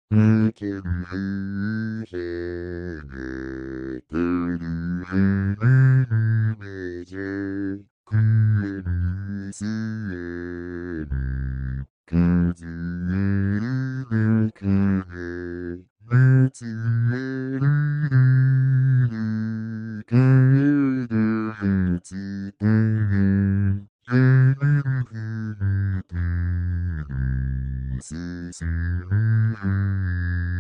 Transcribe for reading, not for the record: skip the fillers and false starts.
無限無限てるめじくんすえんくずるくねむつめるくるつくんすす